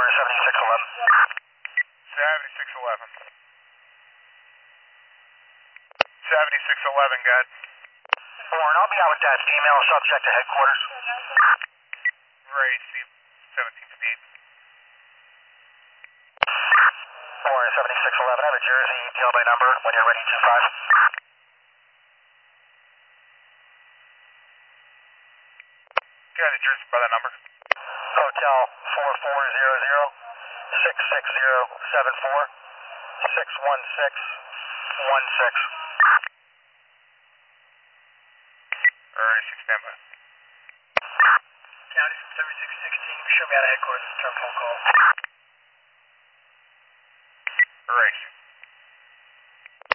Warren 7611. 7611. 7611, good. Warren, I'll be out with that female subject to headquarters. Ray, see 1758. Warren 7611, I have a Jersey tail by number when you're ready, 25. Got the Jersey by that number. Hotel 4400 66074 61616. Alright, 6 standby. County 7616, show me out of headquarters, return phone call. Alright.